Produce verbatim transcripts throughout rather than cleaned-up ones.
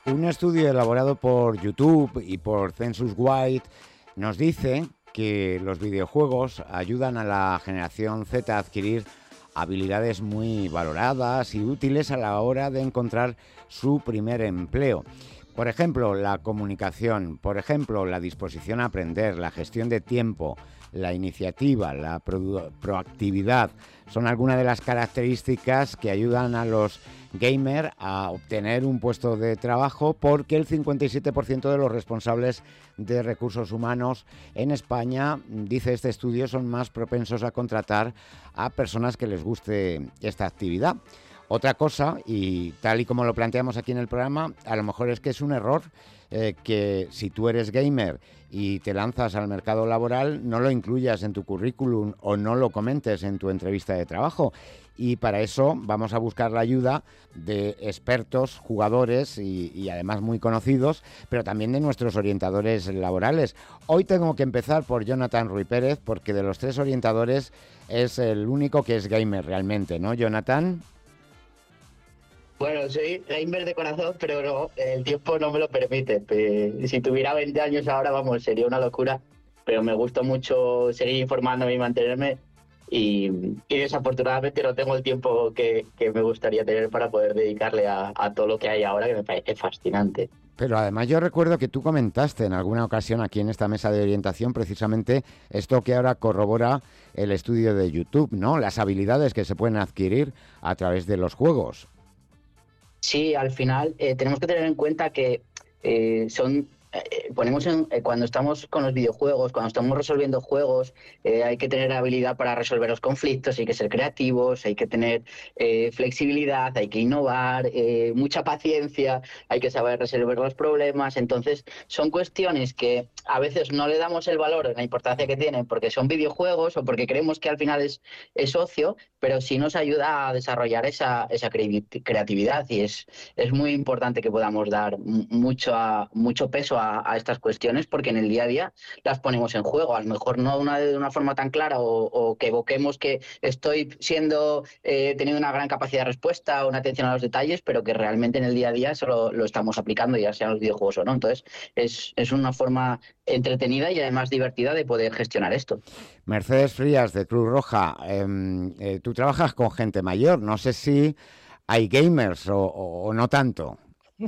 Un estudio elaborado por YouTube y por Census White nos dice que los videojuegos ayudan a la generación Z a adquirir habilidades muy valoradas y útiles a la hora de encontrar su primer empleo. Por ejemplo, la comunicación, por ejemplo, la disposición a aprender, la gestión de tiempo, la iniciativa, la pro- proactividad, son algunas de las características que ayudan a los gamers a obtener un puesto de trabajo, porque el cincuenta y siete por ciento de los responsables de recursos humanos en España, dice este estudio, son más propensos a contratar a personas que les guste esta actividad. Otra cosa, y tal y como lo planteamos aquí en el programa, a lo mejor es que es un error eh, que si tú eres gamer y te lanzas al mercado laboral, no lo incluyas en tu currículum o no lo comentes en tu entrevista de trabajo. Y para eso vamos a buscar la ayuda de expertos, jugadores y, y además muy conocidos, pero también de nuestros orientadores laborales. Hoy tengo que empezar por Jonathan Ruiz Pérez, porque de los tres orientadores es el único que es gamer realmente, ¿no, Jonathan? Bueno, soy gamer de corazón, pero no, el tiempo no me lo permite. Pe- Si tuviera veinte años ahora, vamos, sería una locura. Pero me gusta mucho seguir informándome y mantenerme. Y, y desafortunadamente no tengo el tiempo que, que me gustaría tener para poder dedicarle a, a todo lo que hay ahora, que me parece fascinante. Pero además yo recuerdo que tú comentaste en alguna ocasión aquí en esta mesa de orientación precisamente esto que ahora corrobora el estudio de YouTube, ¿no? Las habilidades que se pueden adquirir a través de los juegos. Sí, al final eh, tenemos que tener en cuenta que eh, son eh, ponemos en, eh, cuando estamos con los videojuegos, cuando estamos resolviendo juegos, eh, hay que tener habilidad para resolver los conflictos, hay que ser creativos, hay que tener eh, flexibilidad, hay que innovar, eh, mucha paciencia, hay que saber resolver los problemas. Entonces, son cuestiones que a veces no le damos el valor, la importancia que tienen, porque son videojuegos o porque creemos que al final es, es ocio, pero sí nos ayuda a desarrollar esa, esa creatividad y es, es muy importante que podamos dar mucho, a, mucho peso a, a estas cuestiones, porque en el día a día las ponemos en juego, a lo mejor no una, de una forma tan clara o, o que evoquemos que estoy siendo eh, teniendo una gran capacidad de respuesta o una atención a los detalles, pero que realmente en el día a día solo lo estamos aplicando, ya sean los videojuegos o no. Entonces es, es una forma entretenida y además divertida de poder gestionar esto. Mercedes Frías, de Cruz Roja, eh, eh, tú trabajas con gente mayor, no sé si hay gamers o, o, o no tanto.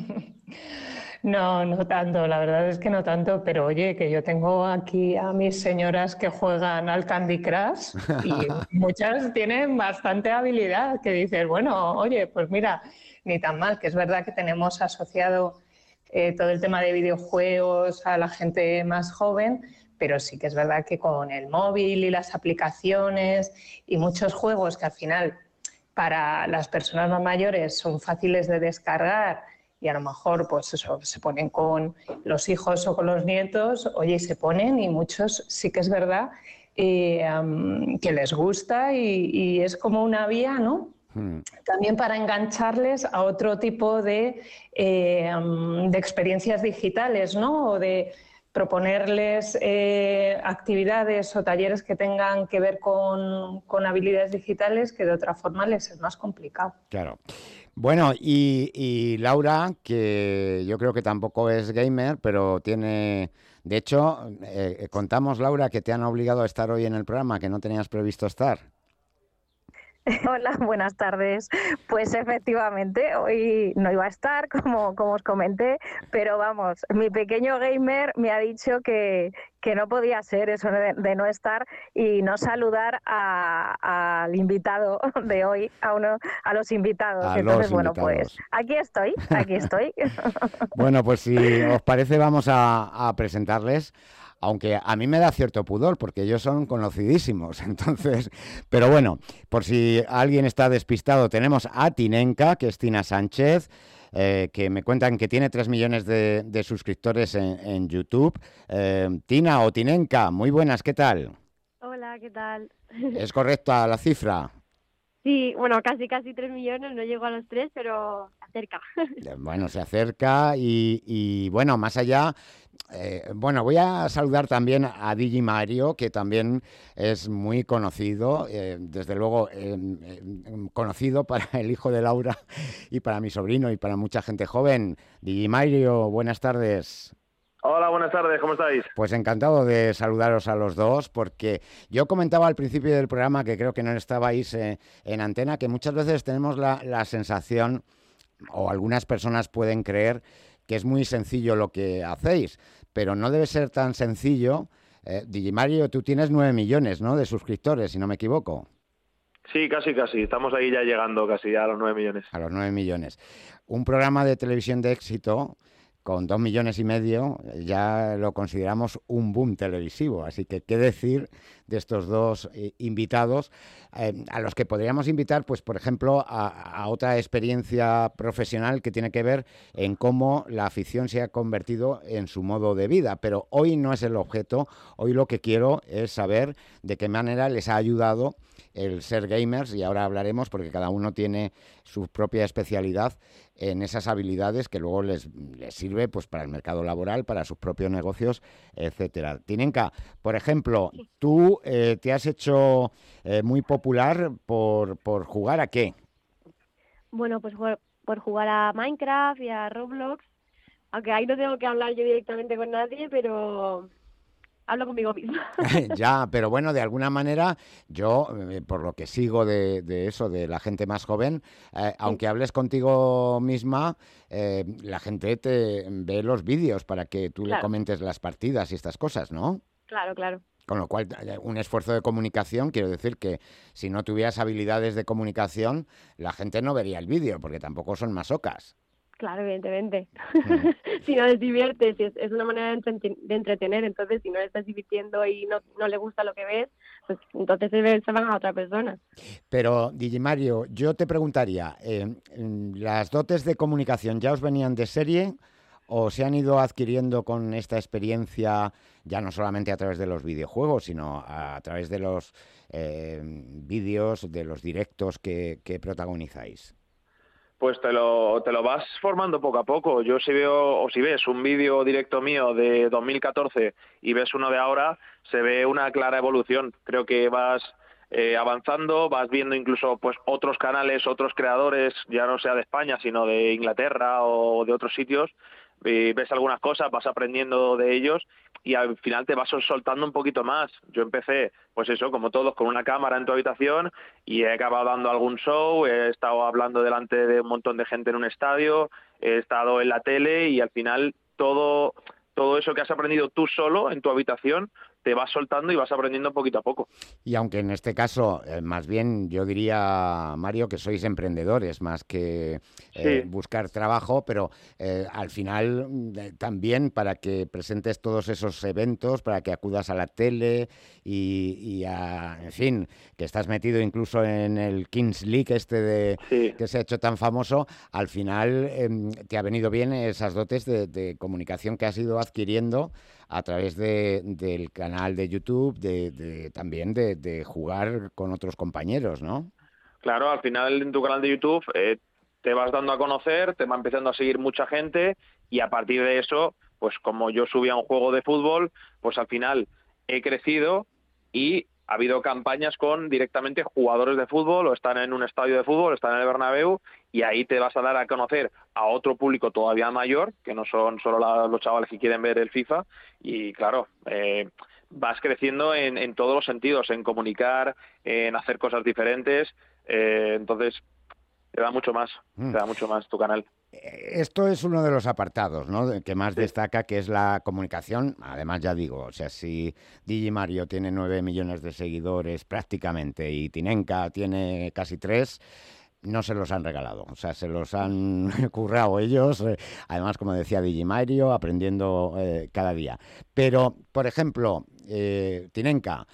No, no tanto, la verdad es que no tanto, pero oye, que yo tengo aquí a mis señoras que juegan al Candy Crush y muchas tienen bastante habilidad, que dices, bueno, oye, pues mira, ni tan mal, que es verdad que tenemos asociado eh, todo el tema de videojuegos a la gente más joven, pero sí que es verdad que con el móvil y las aplicaciones y muchos juegos que al final para las personas más mayores son fáciles de descargar y a lo mejor pues eso, se ponen con los hijos o con los nietos, oye, y se ponen y muchos sí que es verdad eh, um, que les gusta y, y es como una vía, ¿no? Hmm. También para engancharles a otro tipo de, eh, um, de experiencias digitales, ¿no? O de proponerles eh, actividades o talleres que tengan que ver con, con habilidades digitales que de otra forma les es más complicado. Claro. Bueno, y, y Laura, que yo creo que tampoco es gamer, pero tiene... De hecho, eh, contamos, Laura, que te han obligado a estar hoy en el programa, que no tenías previsto estar. Hola, buenas tardes. Pues efectivamente, hoy no iba a estar, como, como os comenté, pero vamos, mi pequeño gamer me ha dicho que, que no podía ser eso de, de no estar y no saludar a, al invitado de hoy, a uno, a los invitados. A Entonces, los bueno, pues invitados. aquí estoy, aquí estoy. Bueno, pues si os parece, vamos a, a presentarles. Aunque a mí me da cierto pudor, porque ellos son conocidísimos, entonces... Pero bueno, por si alguien está despistado, tenemos a Tinenka, que es Tina Sánchez, eh, que me cuentan que tiene tres millones de, de suscriptores en, en YouTube. Eh, Tina o Tinenka, muy buenas, ¿qué tal? Hola, ¿qué tal? ¿Es correcta la cifra? Sí, bueno, casi casi tres millones, no llego a los tres, pero acerca. Bueno, se acerca y, y bueno, más allá, eh, bueno, voy a saludar también a Digi Mario, que también es muy conocido, eh, desde luego eh, eh, conocido para el hijo de Laura y para mi sobrino y para mucha gente joven. Digi Mario, buenas tardes. Hola, buenas tardes, ¿cómo estáis? Pues encantado de saludaros a los dos, porque yo comentaba al principio del programa, que creo que no estabais eh, en antena, que muchas veces tenemos la, la sensación, o algunas personas pueden creer, que es muy sencillo lo que hacéis, pero no debe ser tan sencillo. Eh, Digimario, tú tienes nueve millones, ¿no?, de suscriptores, si no me equivoco. Sí, casi, casi. Estamos ahí ya llegando casi a los nueve millones. A los nueve millones. Un programa de televisión de éxito con dos millones y medio ya lo consideramos un boom televisivo. Así que, ¿qué decir de estos dos eh, invitados? Eh, a los que podríamos invitar, pues, por ejemplo, a, a otra experiencia profesional que tiene que ver en cómo la afición se ha convertido en su modo de vida. Pero hoy no es el objeto. Hoy lo que quiero es saber de qué manera les ha ayudado el ser gamers, y ahora hablaremos porque cada uno tiene su propia especialidad en esas habilidades que luego les, les sirve pues para el mercado laboral, para sus propios negocios, etcétera. Tinenka, por ejemplo, tú eh, te has hecho eh, muy popular por, por jugar ¿a qué? Bueno, pues por, por jugar a Minecraft y a Roblox, aunque ahí no tengo que hablar yo directamente con nadie, pero hablo conmigo misma. Ya, pero bueno, de alguna manera, yo, eh, por lo que sigo de, de eso, de la gente más joven, eh, aunque hables contigo misma, eh, la gente te ve los vídeos para que tú Claro. le comentes las partidas y estas cosas, ¿no? Claro, claro. Con lo cual, eh, un esfuerzo de comunicación, quiero decir que si no tuvieras habilidades de comunicación, la gente no vería el vídeo, porque tampoco son masocas. Claro, evidentemente. Mm. Si no les divierte, si es, es una manera de, entreten- de entretener, entonces si no le estás divirtiendo y no, no le gusta lo que ves, pues entonces se, ve- se van a otra persona. Pero, Digimario, yo te preguntaría, eh, ¿las dotes de comunicación ya os venían de serie o se han ido adquiriendo con esta experiencia, ya no solamente a través de los videojuegos, sino a, a través de los eh, vídeos, de los directos que, que protagonizáis? Pues te lo, te lo vas formando poco a poco. Yo si veo, o si ves un vídeo directo mío de dos mil catorce y ves uno de ahora, se ve una clara evolución. Creo que vas eh, avanzando, vas viendo incluso pues otros canales, otros creadores, ya no sea de España, sino de Inglaterra o de otros sitios, y ves algunas cosas, vas aprendiendo de ellos y al final te vas soltando un poquito más. Yo empecé, pues eso, como todos, con una cámara en tu habitación y he acabado dando algún show, he estado hablando delante de un montón de gente en un estadio, he estado en la tele y al final todo, todo eso que has aprendido tú solo en tu habitación te vas soltando y vas aprendiendo poquito a poco. Y aunque en este caso, eh, más bien yo diría, Mario, que sois emprendedores más que eh, Sí. buscar trabajo, pero eh, al final eh, también para que presentes todos esos eventos, para que acudas a la tele y, y a, en fin, que estás metido incluso en el Kings League este de Sí. que se ha hecho tan famoso, al final eh, te ha venido bien esas dotes de, de comunicación que has ido adquiriendo a través de, del canal de YouTube, de, de también de, de jugar con otros compañeros, ¿no? Claro, al final en tu canal de YouTube eh, te vas dando a conocer, te va empezando a seguir mucha gente y a partir de eso, pues como yo subía un juego de fútbol, pues al final he crecido y ha habido campañas con directamente jugadores de fútbol o están en un estadio de fútbol, están en el Bernabéu y ahí te vas a dar a conocer a otro público todavía mayor, que no son solo la, los chavales que quieren ver el FIFA y claro, eh, vas creciendo en, en todos los sentidos, en comunicar, en hacer cosas diferentes, eh, entonces te da mucho más, Mm. te da mucho más tu canal. Esto es uno de los apartados, ¿no?, de- que más destaca, que es la comunicación. Además, ya digo, o sea, si Digi Mario tiene nueve millones de seguidores prácticamente y Tinenka tiene casi tres, no se los han regalado, o sea, se los han currado ellos, eh, además, como decía Digi Mario, aprendiendo eh, cada día. Pero, por ejemplo, eh, Tinenka,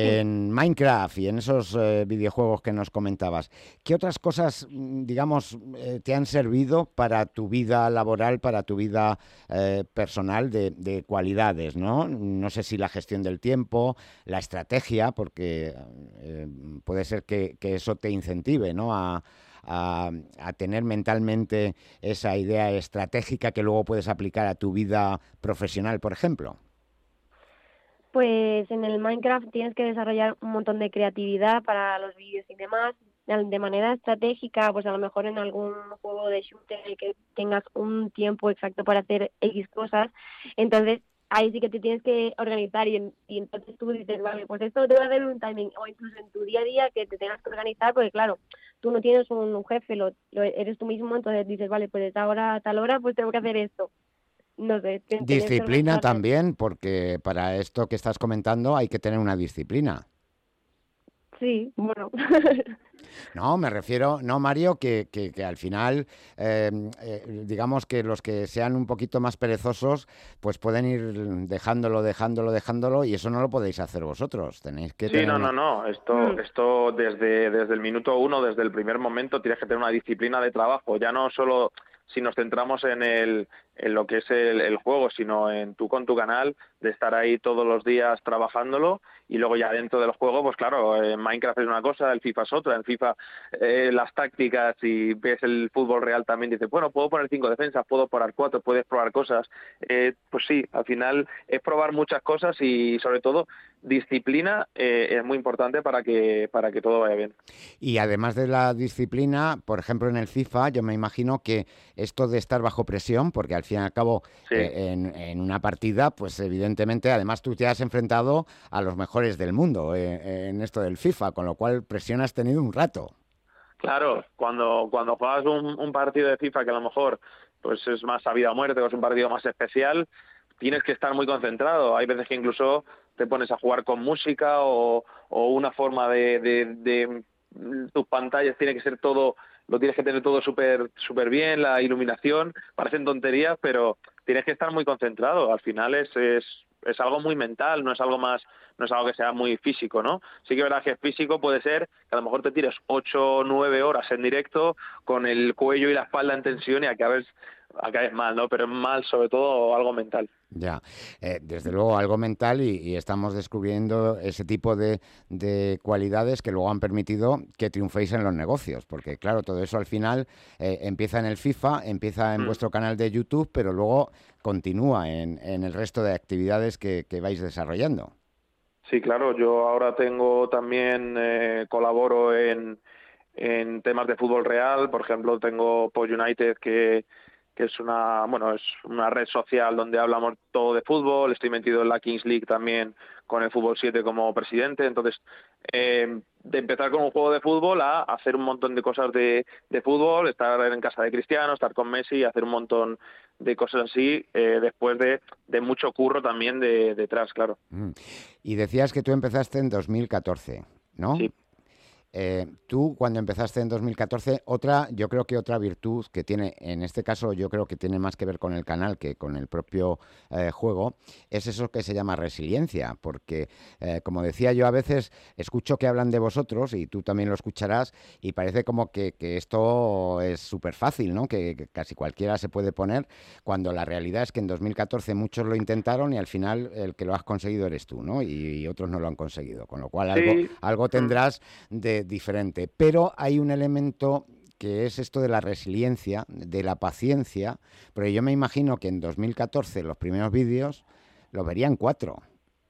en Minecraft y en esos eh, videojuegos que nos comentabas, ¿qué otras cosas, mm, digamos, eh, te han servido para tu vida laboral, para tu vida eh, personal de, de cualidades, ¿no? No sé si la gestión del tiempo, la estrategia, porque eh, puede ser que, que eso te incentive, ¿no?, a, a, a tener mentalmente esa idea estratégica que luego puedes aplicar a tu vida profesional, por ejemplo? Pues en el Minecraft tienes que desarrollar un montón de creatividad para los vídeos y demás, de manera estratégica, pues a lo mejor en algún juego de shooter en el que tengas un tiempo exacto para hacer X cosas, entonces ahí sí que te tienes que organizar y, y entonces tú dices, vale, pues esto te va a dar un timing, o incluso en tu día a día que te tengas que organizar, porque claro, tú no tienes un, un jefe, lo, lo eres tú mismo, entonces dices, vale, pues de esta hora a tal hora pues tengo que hacer esto. No sé, te- tenías que Disciplina organizarte. también, porque para esto que estás comentando hay que tener una disciplina. Sí, bueno. No, me refiero, no, Mario, que, que, que al final, eh, eh, digamos que los que sean un poquito más perezosos, pues pueden ir dejándolo, dejándolo, dejándolo, y eso no lo podéis hacer vosotros. Tenéis que Sí, tener no, una... no, no. Esto, Mm. esto desde, desde el minuto uno, desde el primer momento, tienes que tener una disciplina de trabajo. Ya no solo si nos centramos en el, en lo que es el, el juego, sino en tú con tu canal, de estar ahí todos los días trabajándolo, y luego ya dentro del juego, pues claro, en Minecraft es una cosa, el FIFA es otra. En FIFA eh, las tácticas, y ves el fútbol real también, dices, bueno, puedo poner cinco defensas, puedo probar cuatro, puedes probar cosas. Eh, pues sí, al final es probar muchas cosas y sobre todo disciplina eh, es muy importante para que para que todo vaya bien. Y además de la disciplina, por ejemplo, en el FIFA, yo me imagino que esto de estar bajo presión, porque al fin y al cabo Sí. eh, en, en una partida, pues evidentemente, además tú te has enfrentado a los mejores del mundo eh, en esto del FIFA, con lo cual presión has tenido un rato. Claro, cuando cuando juegas un, un partido de FIFA que a lo mejor pues es más a vida o muerte, o es un partido más especial, tienes que estar muy concentrado. Hay veces que incluso te pones a jugar con música, o, o una forma de, de, de tus pantallas tiene que ser todo, lo tienes que tener todo súper súper bien, la iluminación, parecen tonterías, pero tienes que estar muy concentrado. Al final es, es es algo muy mental, no es algo más, no es algo que sea muy físico, ¿no? Sí que es verdad que físico puede ser que a lo mejor te tires ocho o nueve horas en directo con el cuello y la espalda en tensión y acabes, acabes mal, ¿no? Pero es mal sobre todo algo mental. Ya, eh, desde luego algo mental y, y estamos descubriendo ese tipo de, de cualidades que luego han permitido que triunféis en los negocios, porque claro, todo eso al final eh, empieza en el FIFA, empieza en Mm. vuestro canal de YouTube, pero luego continúa en, en el resto de actividades que, que vais desarrollando. Sí, claro, yo ahora tengo también, eh, colaboro en, en temas de fútbol real. Por ejemplo, tengo Post United, que, que es una, bueno, es una red social donde hablamos todo de fútbol. Estoy metido en la Kings League también con el Fútbol siete como presidente. Entonces, eh, de empezar con un juego de fútbol a hacer un montón de cosas de, de fútbol, estar en casa de Cristiano, estar con Messi, hacer un montón de cosas así, eh, después de, de mucho curro también de, detrás, claro. Mm. Y decías que tú empezaste en dos mil catorce, ¿no? Sí. Eh, tú, cuando empezaste en dos mil catorce, otra, yo creo que otra virtud que tiene, en este caso yo creo que tiene más que ver con el canal que con el propio eh, juego, es eso que se llama resiliencia, porque eh, como decía yo, a veces escucho que hablan de vosotros, y tú también lo escucharás, y parece como que, que esto es súper fácil, ¿no? Que, que casi cualquiera se puede poner, cuando la realidad es que en dos mil catorce muchos lo intentaron y al final el que lo has conseguido eres tú, ¿no? Y, y otros no lo han conseguido, con lo cual algo, Sí. algo tendrás de diferente, pero hay un elemento que es esto de la resiliencia, de la paciencia, pero yo me imagino que en dos mil catorce los primeros vídeos los verían cuatro.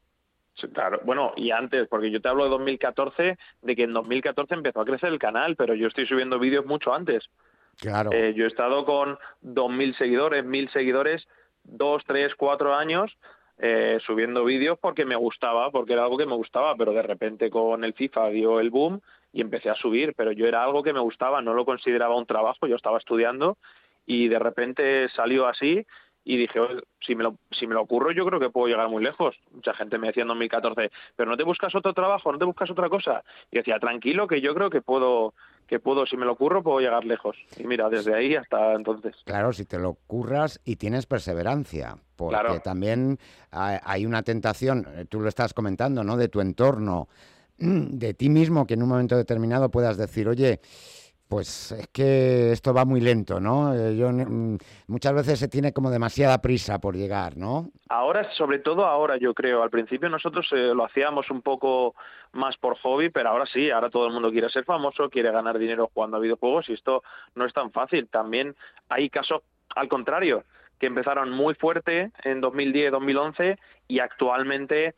Sí, claro, bueno, y antes, porque yo te hablo de dos mil catorce, de que en dos mil catorce empezó a crecer el canal, pero yo estoy subiendo vídeos mucho antes. Claro. Eh, yo he estado con dos mil seguidores, mil seguidores, dos, tres, cuatro años, eh, subiendo vídeos porque me gustaba, porque era algo que me gustaba, pero de repente con el FIFA dio el boom y empecé a subir, pero yo era algo que me gustaba, no lo consideraba un trabajo, yo estaba estudiando y de repente salió así y dije, oye, si me lo si me lo ocurro yo creo que puedo llegar muy lejos. Mucha gente me decía en dos mil catorce, pero no te buscas otro trabajo, no te buscas otra cosa. Y decía, tranquilo, que yo creo que puedo que puedo, si me lo ocurro, puedo llegar lejos. Y mira, desde ahí hasta entonces. Claro, si te lo curras y tienes perseverancia, porque Claro. también hay, hay una tentación, eh, tú lo estás comentando, ¿no? De tu entorno, de ti mismo, que en un momento determinado puedas decir, oye, Pues es que esto va muy lento, ¿no? Eh, Yo, mm, muchas veces se tiene como demasiada prisa por llegar, ¿no? Ahora, sobre todo ahora, yo creo. Al principio nosotros eh, lo hacíamos un poco más por hobby, pero ahora sí, ahora todo el mundo quiere ser famoso, quiere ganar dinero jugando a videojuegos y esto no es tan fácil. También hay casos al contrario, que empezaron muy fuerte en dos mil diez, dos mil once y actualmente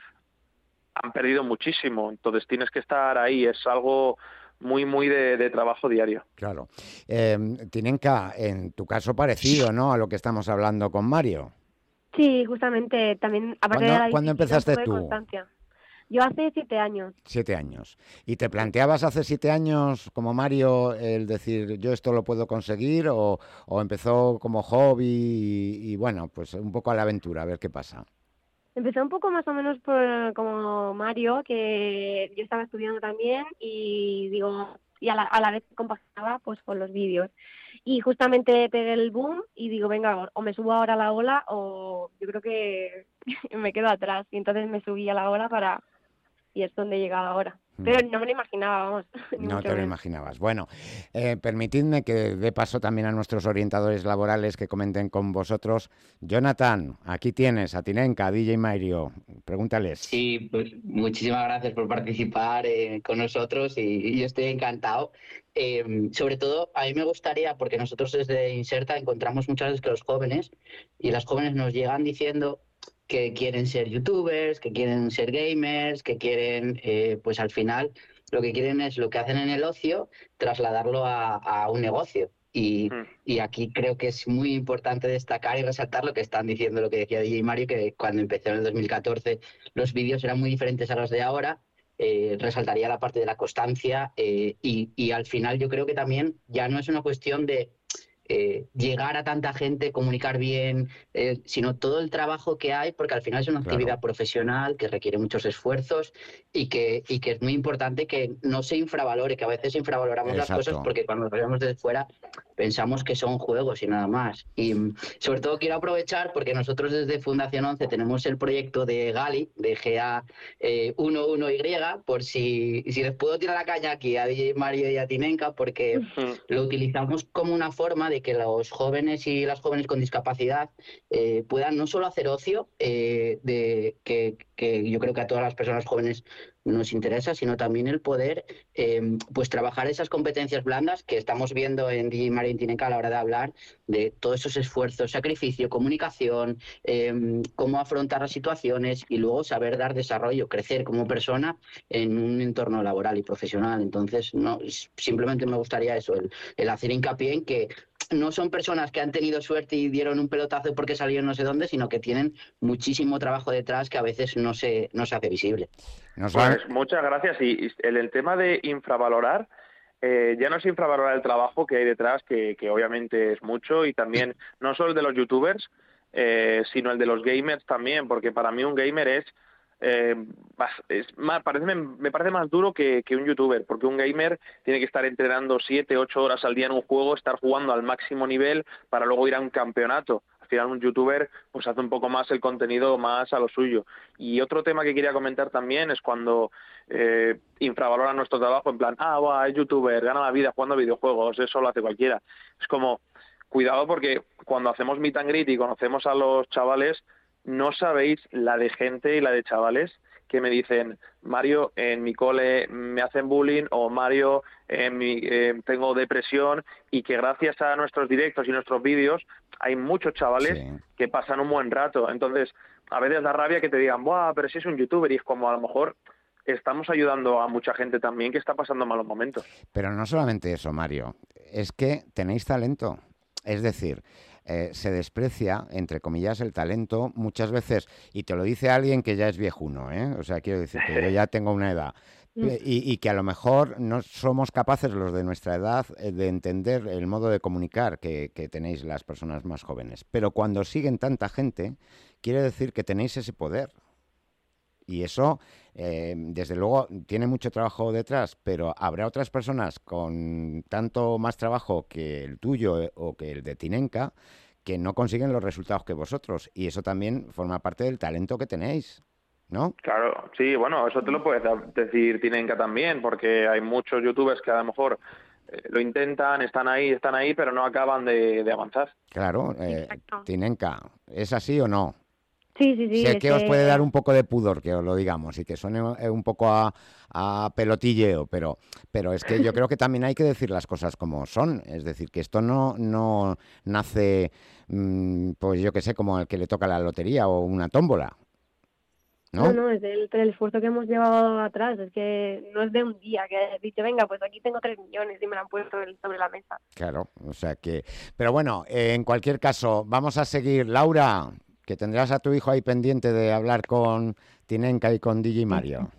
han perdido muchísimo. Entonces tienes que estar ahí, es algo muy, muy de, de trabajo diario. Claro. Eh, Tinenka, en tu caso parecido, ¿no? A lo que estamos hablando con Mario. Sí, justamente también, aparte de ¿Cuándo, la ¿cuándo disciplina, empezaste tuve tú? constancia. Yo hace siete años. Siete años. ¿Y te planteabas hace siete años, como Mario, el decir yo esto lo puedo conseguir o, o empezó como hobby y, y bueno, pues un poco a la aventura, a ver qué pasa? Empecé un poco más o menos por como Mario, que yo estaba estudiando también y digo, y a la, a la vez compaginaba pues con los vídeos. Y justamente pegué el boom y digo, venga, o me subo ahora a la ola o yo creo que me quedo atrás. Y entonces me subí a la ola para y es donde he llegado ahora. Pero no me lo imaginaba, vamos, ni No mucho te lo menos. imaginabas. Bueno, eh, permitidme que dé paso también a nuestros orientadores laborales que comenten con vosotros. Jonathan, aquí tienes a Tinenka, a D J Mario. Pregúntales. Sí, pues muchísimas gracias por participar eh, con nosotros y, y yo estoy encantado. Eh, sobre todo, a mí me gustaría, porque nosotros desde Inserta encontramos muchas veces que los jóvenes y las jóvenes nos llegan diciendo que quieren ser youtubers, que quieren ser gamers, que quieren, eh, pues al final, lo que quieren es lo que hacen en el ocio, trasladarlo a, a un negocio. Y, Mm. y aquí creo que es muy importante destacar y resaltar lo que están diciendo, lo que decía D J Mario, que cuando empezó en el dos mil catorce los vídeos eran muy diferentes a los de ahora. Eh, resaltaría la parte de la constancia eh, y, y al final yo creo que también ya no es una cuestión de eh, llegar a tanta gente, comunicar bien, eh, sino todo el trabajo que hay, porque al final es una Claro. actividad profesional que requiere muchos esfuerzos y que, y que es muy importante que no se infravalore, que a veces infravaloramos las Exacto. cosas porque cuando nos vemos desde fuera pensamos que son juegos y nada más. Y mm, sobre todo quiero aprovechar porque nosotros desde Fundación once tenemos el proyecto de Gali, de G A uno Y, por si, si les puedo tirar la caña aquí a D J Mario y a Tinenka, porque Mm. lo utilizamos como una forma de que los jóvenes y las jóvenes con discapacidad eh, puedan no solo hacer ocio, eh, de, que, que yo creo que a todas las personas jóvenes nos interesa, sino también el poder eh, pues trabajar esas competencias blandas que estamos viendo en D J Mario y Tinenka a la hora de hablar de todos esos esfuerzos, sacrificio, comunicación, eh, cómo afrontar las situaciones y luego saber dar desarrollo, crecer como persona en un entorno laboral y profesional. Entonces, no, simplemente me gustaría eso, el, el hacer hincapié en que no son personas que han tenido suerte y dieron un pelotazo porque salieron no sé dónde, sino que tienen muchísimo trabajo detrás que a veces no se, no se hace visible. Nos van- Pues muchas gracias. Y y el, el tema de infravalorar, eh, ya no es infravalorar el trabajo que hay detrás, que, que obviamente es mucho, y también no solo el de los youtubers, eh, sino el de los gamers también, porque para mí un gamer es, eh, más- es más, parece, me, me parece más duro que, que un youtuber, porque un gamer tiene que estar entrenando siete, ocho horas al día en un juego, estar jugando al máximo nivel para luego ir a un campeonato. Al final un youtuber pues hace un poco más el contenido más a lo suyo. Y otro tema que quería comentar también es cuando eh, infravaloran nuestro trabajo en plan, ah, va, es youtuber, gana la vida jugando a videojuegos, eso lo hace cualquiera. Es como, cuidado porque cuando hacemos meet and greet y conocemos a los chavales, no sabéis la de gente y la de chavales que me dicen, Mario, en mi cole me hacen bullying, o Mario, en mi, eh, tengo depresión, y que gracias a nuestros directos y nuestros vídeos hay muchos chavales Sí. que pasan un buen rato. Entonces, a veces da rabia que te digan, ¡buah, pero si es un youtuber! Y es como, a lo mejor estamos ayudando a mucha gente también que está pasando malos momentos. Pero no solamente eso, Mario, es que tenéis talento. Es decir, eh, se desprecia, entre comillas, el talento muchas veces, y te lo dice alguien que ya es viejuno, ¿eh? O sea, quiero decir que yo ya tengo una edad. Eh, Y, y que a lo mejor no somos capaces los de nuestra edad eh, de entender el modo de comunicar que, que tenéis las personas más jóvenes. Pero cuando siguen tanta gente, quiere decir que tenéis ese poder. Y eso, eh, desde luego, tiene mucho trabajo detrás, pero habrá otras personas con tanto más trabajo que el tuyo eh, o que el de Tinenka que no consiguen los resultados que vosotros. Y eso también forma parte del talento que tenéis, ¿no? Claro, sí, bueno, eso te lo puedes da- decir Tinenka también, porque hay muchos youtubers que a lo mejor eh, lo intentan, están ahí, están ahí, pero no acaban de, de avanzar. Claro, eh, Tinenka, ¿es así o no? Sí, sí, sí. Sé es que os puede que- dar un poco de pudor que os lo digamos y que suene eh, un poco a, a pelotilleo, pero, pero es que yo creo que también hay que decir las cosas como son. Es decir, que esto no, no nace, mm, pues yo que sé, como el que le toca la lotería o una tómbola, No, ¿no? no, es el, el esfuerzo que hemos llevado atrás, es que no es de un día que has dicho, venga, pues aquí tengo tres millones y me lo han puesto el- sobre la mesa. Claro, o sea que... Pero bueno, eh, en cualquier caso, vamos a seguir. Laura, que tendrás a tu hijo ahí pendiente de hablar con Tinenka y con D J Mario.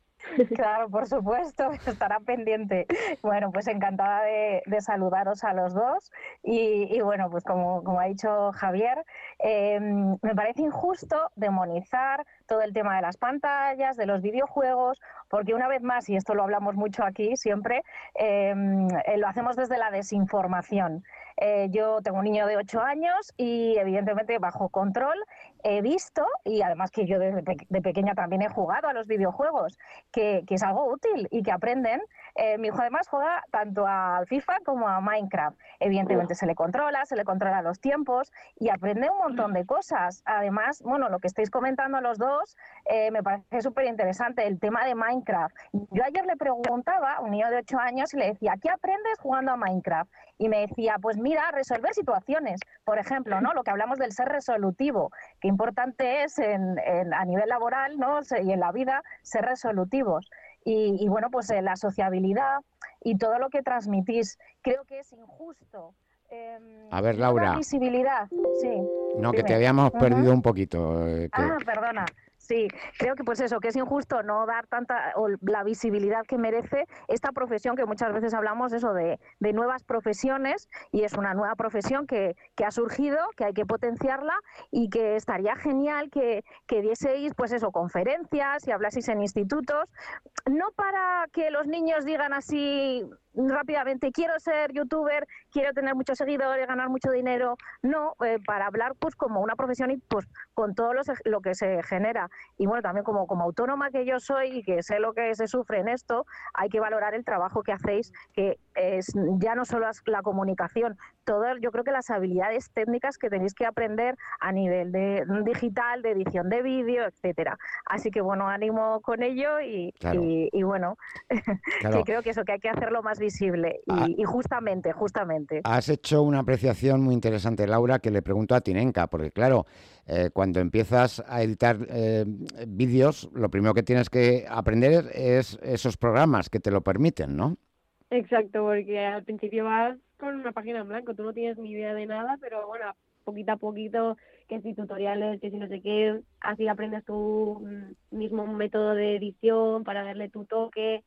Claro, por supuesto, estará pendiente. Bueno, pues encantada de, de saludaros a los dos y, y bueno, pues como, como ha dicho Javier, eh, me parece injusto demonizar todo el tema de las pantallas, de los videojuegos, porque una vez más, y esto lo hablamos mucho aquí siempre, eh, eh, lo hacemos desde la desinformación. Eh, yo tengo un niño de ocho años y evidentemente bajo control he visto, y además que yo desde pe- de pequeña también he jugado a los videojuegos, que, que es algo útil y que aprenden. Eh, mi hijo además juega tanto al FIFA como a Minecraft. Evidentemente se le controla, se le controla los tiempos y aprende un montón de cosas. Además, bueno, lo que estáis comentando los dos eh, me parece súper interesante, el tema de Minecraft. Yo ayer le preguntaba a un niño de ocho años y le decía, ¿qué aprendes jugando a Minecraft? Y me decía, pues mira, resolver situaciones, por ejemplo, ¿no? Lo que hablamos del ser resolutivo, qué importante es en, en, a nivel laboral, ¿no? Y en la vida ser resolutivos. Y, y bueno, pues eh, la sociabilidad y todo lo que transmitís, creo que es injusto. Eh, A ver, no dar Laura. visibilidad, sí. No, que Dime. te habíamos Ujú. perdido un poquito. eh, que... Ah, perdona. Sí, creo que pues eso, que es injusto no dar tanta o la visibilidad que merece esta profesión que muchas veces hablamos eso de, de nuevas profesiones y es una nueva profesión que, que ha surgido, que hay que potenciarla y que estaría genial que, que dieseis pues eso, conferencias y hablaseis en institutos, no para que los niños digan así rápidamente quiero ser youtuber, quiero tener muchos seguidores, ganar mucho dinero, no, eh, para hablar pues como una profesión y pues con todo los, lo que se genera. Y bueno, también como, como autónoma que yo soy y que sé lo que se sufre en esto, hay que valorar el trabajo que hacéis, que es ya no solo la comunicación, todo, yo creo que las habilidades técnicas que tenéis que aprender a nivel de digital, de edición de vídeo, etcétera. Así que bueno, ánimo con ello y, Claro. y, y bueno, Claro. que creo que eso, que hay que hacerlo más visible y, Ah. y justamente, justamente. Has hecho una apreciación muy interesante, Laura, que le pregunto a Tinenka, porque claro, eh, cuando empiezas a editar eh, vídeos, lo primero que tienes que aprender es esos programas que te lo permiten, ¿no? Exacto, porque al principio vas con una página en blanco, tú no tienes ni idea de nada, pero bueno, poquito a poquito, que si tutoriales, que si no sé qué, así aprendes tu mm, mismo método de edición para darle tu toque,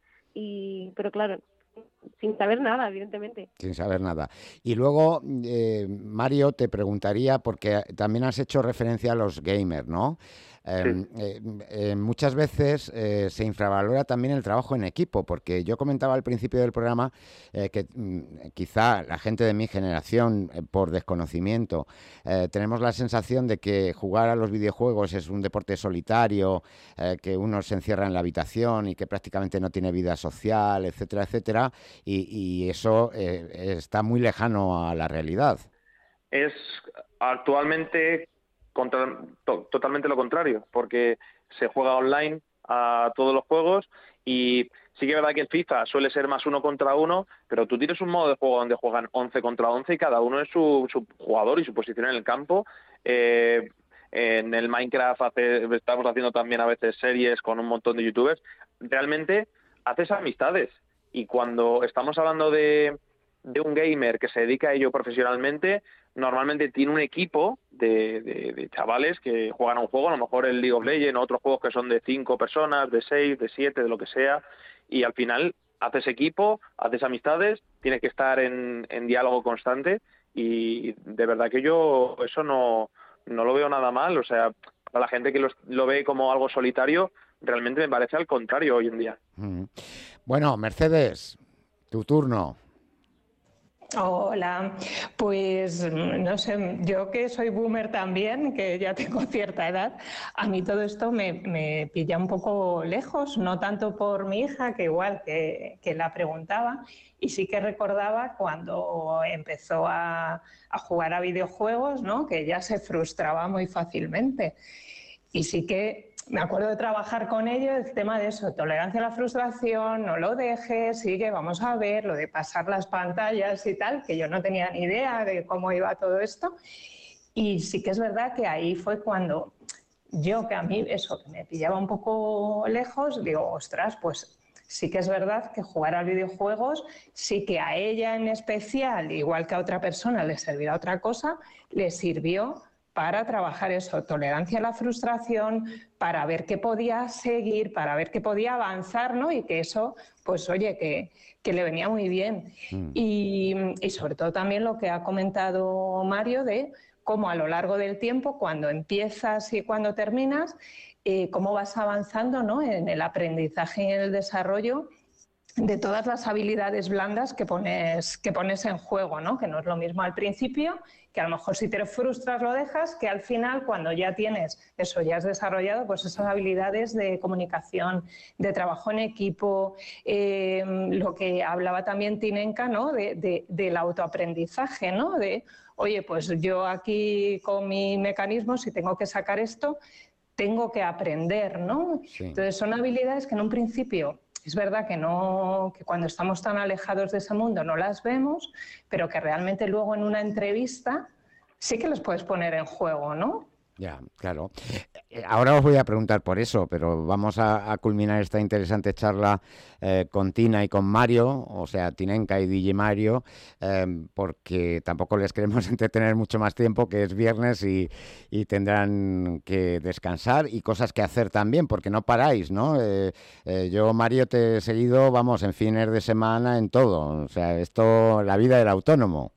y pero claro, sin saber nada, evidentemente. Sin saber nada. Y luego, eh, Mario, te preguntaría, porque también has hecho referencia a los gamers, ¿no? Eh, Sí. eh, eh, muchas veces eh, se infravalora también el trabajo en equipo, porque yo comentaba al principio del programa eh, que mm, quizá la gente de mi generación, eh, por desconocimiento, eh, tenemos la sensación de que jugar a los videojuegos es un deporte solitario, eh, que uno se encierra en la habitación y que prácticamente no tiene vida social, etcétera, etcétera, y, y eso eh, está muy lejano a la realidad. Es actualmente contra, to, totalmente lo contrario, porque se juega online a todos los juegos y sí que es verdad que el FIFA suele ser más uno contra uno, pero tú tienes un modo de juego donde juegan once contra once y cada uno es su, su jugador y su posición en el campo. Eh, en el Minecraft hace, estamos haciendo también a veces series con un montón de youtubers. Realmente haces amistades y cuando estamos hablando de, de un gamer que se dedica a ello profesionalmente, normalmente tiene un equipo de, de, de chavales que juegan a un juego, a lo mejor el League of Legends, otros juegos que son de cinco personas, de seis, de siete, de lo que sea, y al final haces equipo, haces amistades, tienes que estar en, en diálogo constante y de verdad que yo eso no, no lo veo nada mal, o sea, para la gente que lo, lo ve como algo solitario, realmente me parece al contrario hoy en día. Mm. Bueno, Mercedes, tu turno. Hola, pues no sé, yo que soy boomer también, que ya tengo cierta edad, a mí todo esto me, me pilla un poco lejos, no tanto por mi hija, que igual que, que la preguntaba, y sí que recordaba cuando empezó a, a jugar a videojuegos, ¿no? Que ella se frustraba muy fácilmente. Y sí que me acuerdo de trabajar con ello el tema de eso, tolerancia a la frustración, no lo dejes, sigue, vamos a ver, lo de pasar las pantallas y tal, que yo no tenía ni idea de cómo iba todo esto. Y sí que es verdad que ahí fue cuando yo, que a mí eso, que me pillaba un poco lejos, digo, ostras, pues sí que es verdad que jugar a videojuegos, sí que a ella en especial, igual que a otra persona le servirá otra cosa, le sirvió para trabajar eso, tolerancia a la frustración, para ver qué podía seguir, para ver qué podía avanzar, ¿no? Y que eso, pues oye, que, que le venía muy bien. Mm. Y, y sobre todo también lo que ha comentado Mario de cómo a lo largo del tiempo, cuando empiezas y cuando terminas, eh, cómo vas avanzando, ¿no? En el aprendizaje y en el desarrollo de todas las habilidades blandas que pones, que pones en juego, ¿no? Que no es lo mismo al principio, que a lo mejor si te frustras lo dejas, que al final cuando ya tienes eso, ya has desarrollado pues esas habilidades de comunicación, de trabajo en equipo, eh, lo que hablaba también Tinenka, ¿no? De, de, del autoaprendizaje, ¿no? De, oye, pues yo aquí con mi mecanismo, si tengo que sacar esto, tengo que aprender, ¿no? Sí. Entonces son habilidades que en un principio es verdad que, no, que cuando estamos tan alejados de ese mundo no las vemos, pero que realmente luego en una entrevista sí que las puedes poner en juego, ¿no? Ya, claro. Ahora os voy a preguntar por eso, pero vamos a, a culminar esta interesante charla eh, con Tina y con Mario, o sea, Tinenka y D J Mario, eh, porque tampoco les queremos entretener mucho más tiempo, que es viernes y, y tendrán que descansar y cosas que hacer también, porque no paráis, ¿no? Eh, eh, yo, Mario, te he seguido, vamos, en fines de semana, en todo. O sea, esto, la vida del autónomo.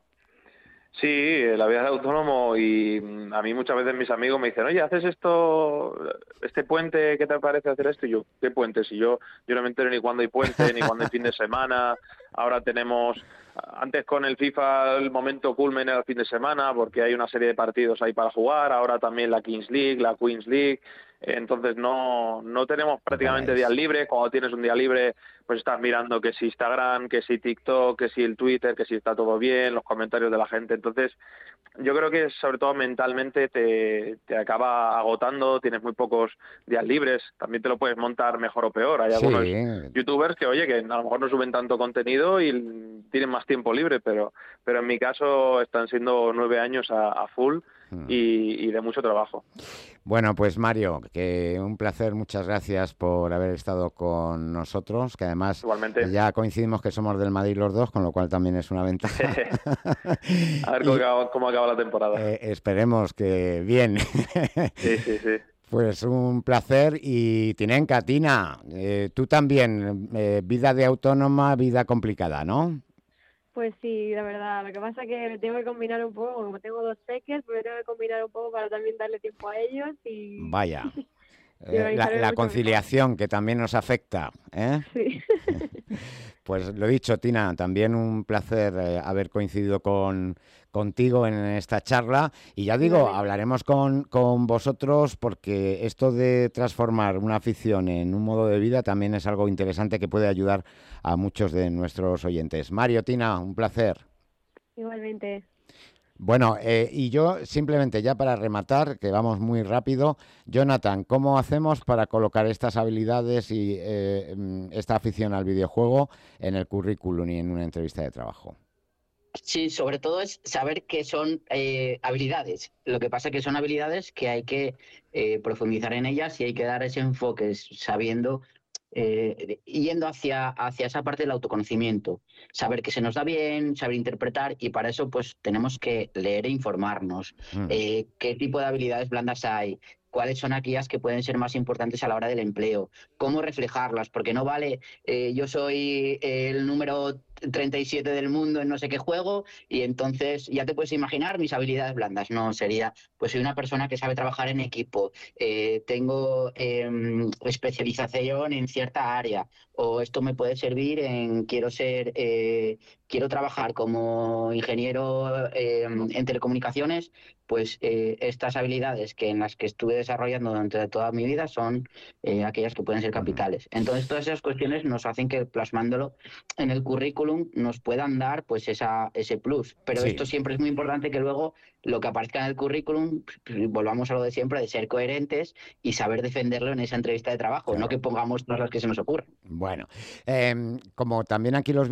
Sí, la vida de autónomo, y a mí muchas veces mis amigos me dicen, oye, ¿haces esto, este puente, qué te parece hacer esto? Y yo, ¿qué puente? Si yo, yo no me entero ni cuándo hay puente, ni cuándo hay fin de semana. Ahora tenemos, antes con el FIFA el momento culmen era el fin de semana, porque hay una serie de partidos ahí para jugar, ahora también la Kings League, la Queens League. Entonces no, no tenemos prácticamente días libres. Cuando tienes un día libre, pues estás mirando que si Instagram, que si TikTok, que si el Twitter, que si está todo bien, los comentarios de la gente. Entonces yo creo que sobre todo mentalmente te, te acaba agotando, tienes muy pocos días libres. También te lo puedes montar mejor o peor. Hay algunos sí. youtubers que, oye, que a lo mejor no suben tanto contenido y tienen más tiempo libre, pero, pero en mi caso están siendo nueve años a, a full hmm. y, y de mucho trabajo. Bueno, pues Mario, que un placer, muchas gracias por haber estado con nosotros, que además Igualmente. Ya coincidimos que somos del Madrid los dos, con lo cual también es una ventaja. A ver cómo, y, acaba, cómo acaba la temporada. Eh, esperemos que bien. Sí, sí, sí. Pues un placer. Y Tinenka, Tina, eh, tú también, eh, vida de autónoma, vida complicada, ¿no? Pues sí, la verdad. Lo que pasa es que me tengo que combinar un poco, como tengo dos peques, pues me tengo que combinar un poco para también darle tiempo a ellos y... Vaya. Eh, la, la conciliación mejor. Que también nos afecta, ¿eh? Sí. Pues lo dicho, Tina, también un placer eh, haber coincidido con contigo en esta charla. Y ya digo, sí, hablaremos con, con vosotros, porque esto de transformar una afición en un modo de vida también es algo interesante que puede ayudar a muchos de nuestros oyentes. Mario, Tina, un placer. Igualmente. Bueno, eh, y yo simplemente ya para rematar, que vamos muy rápido, Jonathan, ¿cómo hacemos para colocar estas habilidades y eh, esta afición al videojuego en el currículum y en una entrevista de trabajo? Sí, sobre todo es saber que son eh, habilidades. Lo que pasa es que son habilidades que hay que eh, profundizar en ellas y hay que dar ese enfoque sabiendo... Eh, yendo hacia, hacia esa parte del autoconocimiento, saber que se nos da bien, saber interpretar, y para eso pues tenemos que leer e informarnos. Mm. Eh, qué tipo de habilidades blandas hay, cuáles son aquellas que pueden ser más importantes a la hora del empleo, cómo reflejarlas, porque no vale, eh, yo soy el número treinta y siete del mundo en no sé qué juego, y entonces ya te puedes imaginar mis habilidades blandas. No, sería, pues soy una persona que sabe trabajar en equipo, eh, tengo eh, especialización en cierta área, o esto me puede servir en, quiero ser, eh, quiero trabajar como ingeniero eh, en telecomunicaciones, pues eh, estas habilidades que en las que estuve desarrollando durante toda mi vida son eh, aquellas que pueden ser capitales. Entonces, todas esas cuestiones nos hacen que plasmándolo en el currículum nos puedan dar pues esa, ese plus. Pero Sí. esto siempre es muy importante que luego lo que aparezca en el currículum, volvamos a lo de siempre, de ser coherentes y saber defenderlo en esa entrevista de trabajo, Claro. no que pongamos todas las que se nos ocurran. Bueno, eh, como también aquí los